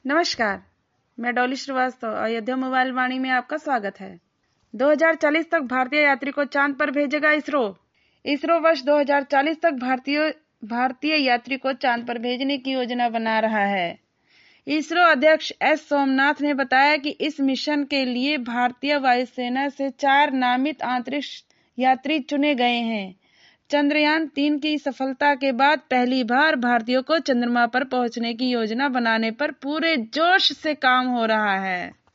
नमस्कार, मैं डॉली श्रीवास्तव। अयोध्या मोबाइल वाणी में आपका स्वागत है। 2040 तक भारतीय यात्री को चांद पर भेजेगा इसरो। इसरो वर्ष 2040 तक भारतीय यात्री को चांद पर भेजने की योजना बना रहा है। इसरो अध्यक्ष एस सोमनाथ ने बताया कि इस मिशन के लिए भारतीय वायुसेना से 4 नामित अंतरिक्ष यात्री चुने गए हैं। चंद्रयान 3 की सफलता के बाद पहली बार भारतीयों को चंद्रमा पर पहुंचने की योजना बनाने पर पूरे जोश से काम हो रहा है।